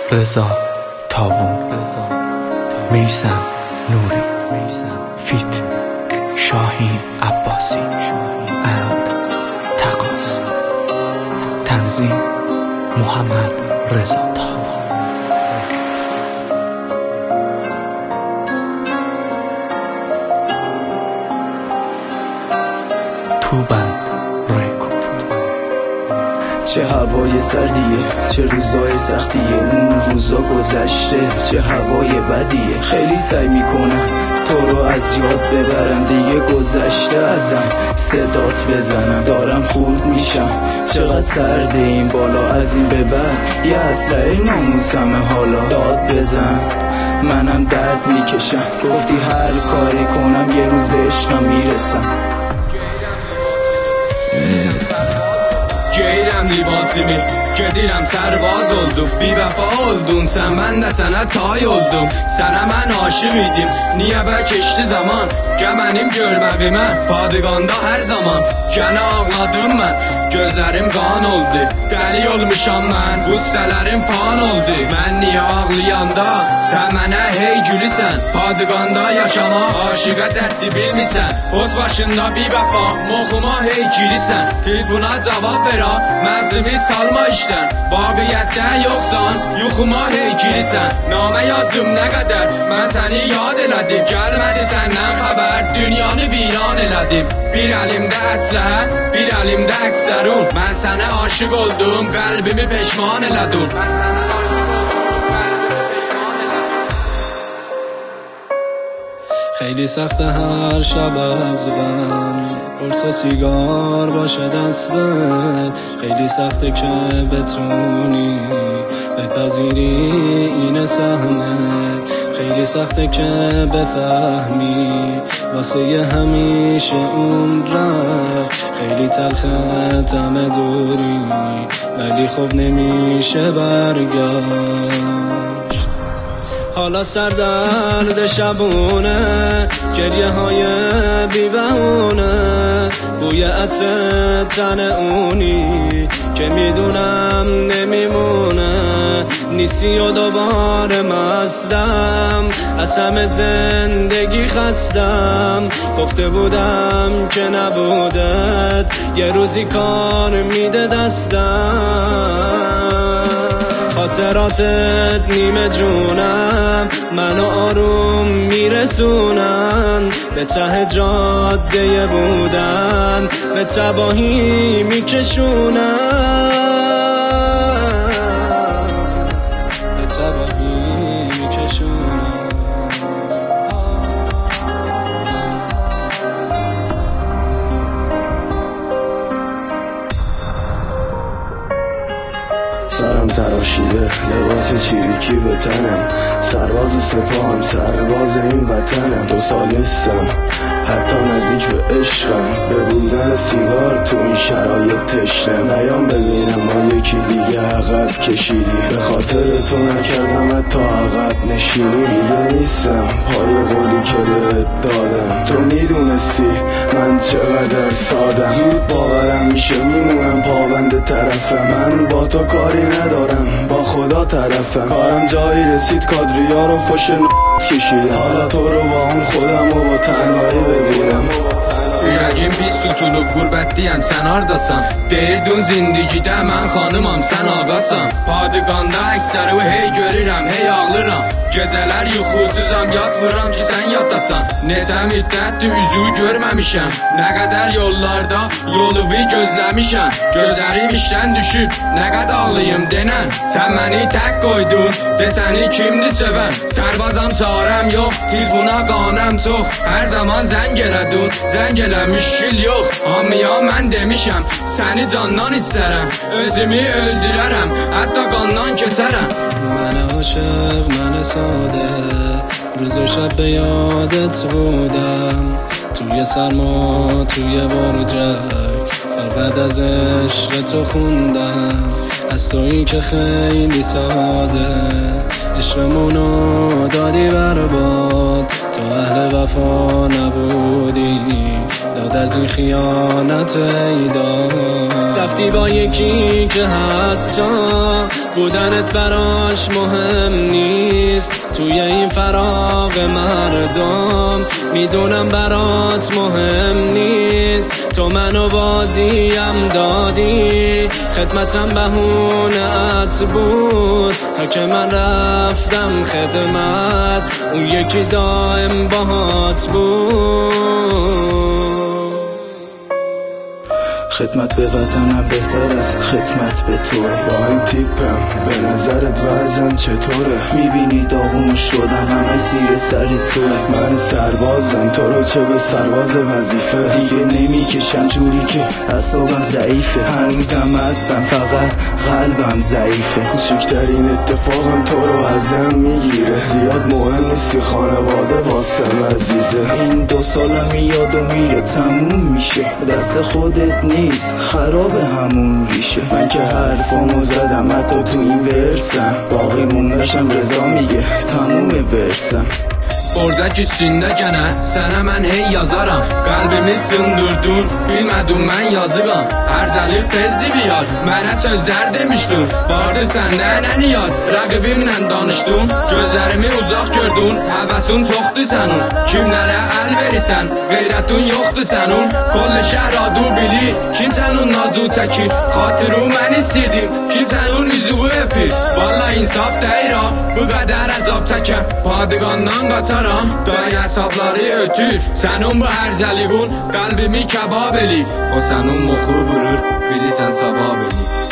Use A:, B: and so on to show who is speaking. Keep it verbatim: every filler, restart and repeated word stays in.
A: رضا تاوون، میثم نوری، فیت شاهین عباسی، اند تقاس، تنظیم محمد رضا تاوون. توبند ریکورد.
B: چه هوای سردیه، چه روزای سختیه، اون روزا گذشته، چه هوای بدیه. خیلی سعی میکنم تو رو از یاد ببرم، دیگه گذشته ازم صدات بزنم. دارم خورد میشم، چقدر سرده این بالا، از این به بعد یه اسلحه ناموسمه. حالا داد بزن، منم درد میکشم. گفتی هر کاری کنم یه روز به عشقم میرسم.
C: Geyrəm libasımı, gedirəm sərbaz oldum. Bir vəfa oldun, sən mən də sənə tay oldum. Sənə mən aşıq idim, niyə bə keçdi zaman? Gəl mənim görməvimə, Padıqanda hər zaman. Gənə ağladım mən, gözlərim qan oldu. Dəli olmuşam mən, qüssələrim fan oldu. Mən niyə ağlayanda, sən mənə hey gülüsən. Padıqanda yaşama, aşıqa dərdi bilmisən. Boz başında bir vəfa, moxuma hey gülüsən. Telefona cavab ver, məğzimi salma işdən. Vaqiyyətdə yoxsan, yuxuma hey gülüsən. Namə yazdım nə qədər, mən səni yad elədim. Gəlmədi səndən xəbər, dünyanı viran elədim. Bir əlimdə əsləhə, bir əlimdə əksərun. Mən sənə aşıq oldum, qəlbimi peşman elədim. Mən sənə aşıq oldum, qəlbimi peşman elədim.
D: خیلی سخته هر شب از غم قرص و سیگار باشه دستت. خیلی سخته که بتونی بپذیری این سهمت. خیلی سخته که بفهمی واسه ی همیشه اون رفت. خیلی تلخه طعم دوری ولی خب نمیشه برگشت. حالا سردرد شبونه، گریه های بی بهونه، بوی عطر تن اونی که میدونم نمیمونه. نیستی و دوباره مستم، از همه زندگی خستم. گفته بودم که نبودت یه روزی کار میده دستم. خاطراتت نیمه جونم، منو آروم میرسونن به ته جاده بودن، به تباهی میکشونن، به تباهی میکشونن.
B: سرم تراشیده، لباس چیریکی به تنم، سرباز سپاهم، سرباز این وطنم. دو سال نیستم حتی نزدیک به عشقم، به بودن سیگار تو این شرایط تشنم. نیام ببینم ما یکی دیگه عقب کشیدی، به خاطر تو نکردم حتی عقب نشینی. دیگه نیستم پای قولی که بهت دادم، تو میدونستی من چقدر سادم. زود باورم میشه میمونم پابند طرفم، من با تو کاری ندارم با خدا طرفم. کارم جایی رسید کادریا رو فش ن... کشیدم. حالا تو رو با اون خودم و با تنهایی ببینم.
C: Ürəyim pis tutulub, qurbətliyəm, sən hardasan? Deyirdin zindigidə mən xanımam, sən ağasan. Padıqanda əksəri hey görürəm, hey ağlıram. Gecələr yuxusuzam, yatmıram ki sən yatasan. Neçə müddətdir üzü görməmişəm, nə qədər yollarda yolumu gözləmişəm. Gözlərim işdən düşüb, nə qədər ağlayım denən. Sən məni tək qoydun, desəni kimdir sevən. Sərbazam çarəm yox, telefona qanəm çox. Hər zaman zəng elədin, zəng elə müşkil yox. Hamıya mən demişəm, səni candan istərəm. Özümü öldürərəm, hətta qandan keçərəm.
D: Mənə aşıq, mənə sadə، روز و شب به یادت بودم. توی سرما، توی برجک، فقط از عشق تو خوندم. از تویی که خیلی ساده عشقمونو دادی برباد. تو اهل وفا نبودی، داد از این خیانت ایداد. رفتی با یکی که حتی بودنت براش مهم نیست توی این فراق مردم. میدونم برات مهم نیست، تو منو بازیم دادی، خدمتم بهونه‌ات بود تا که من رفتم خدمت، اون یکی دائم باهات بود.
B: خدمت به وطنم بهتر از خدمت به تو. با این تیپم به نظرت وزن چطوره؟ میبینی داغون شدم همه زیر سر توه. من سربازم تو رو چه به سرباز وظیفه دیگه نمیکشم جوری که اعصابم ضعیفه. هنوزم هستم فقط قلبم ضعیفه. کوچکترین اتفاقم تو رو ازم میگیره. زیاد مهم نیستی خانواده واسم عزیزه. این دو سالم میاد و میره تموم میشه، دست خودت نیست خراب همون ریشه. من که حرفامو زدم حتی تو این ورسم، باقی موندشم رضا میگه تموم ورسم.
C: Oradaki üstündə gənə sənə mən hey yazaram. Qəlbimi sındırdın, bilmədim mən yazıram. Ərzəlik tezdi bir yaz, mənə sözlər demişdin. Vardı səndə nə niyaz, rəqibimlə danışdın. Gözlərimi uzaq gördün, həvəsin çoxdur sənin. Kimlərə əl verirsən, qeyrətin yoxdur sənin. Kollə şəhər adı bilir, kim sənin nazı çəkir. Xatırı mən istəyirdim, kim sənin üzüğü öpür. Vallahi insaf deyirəm, bu qədər əzab çəkəm. Padiqandan qaçaram, dayı hesabları ötür. Sənin bu ərzəliğin qəlbimi kəbab eləyib. O sənin moxu vurur, bilirsən savab eləyib.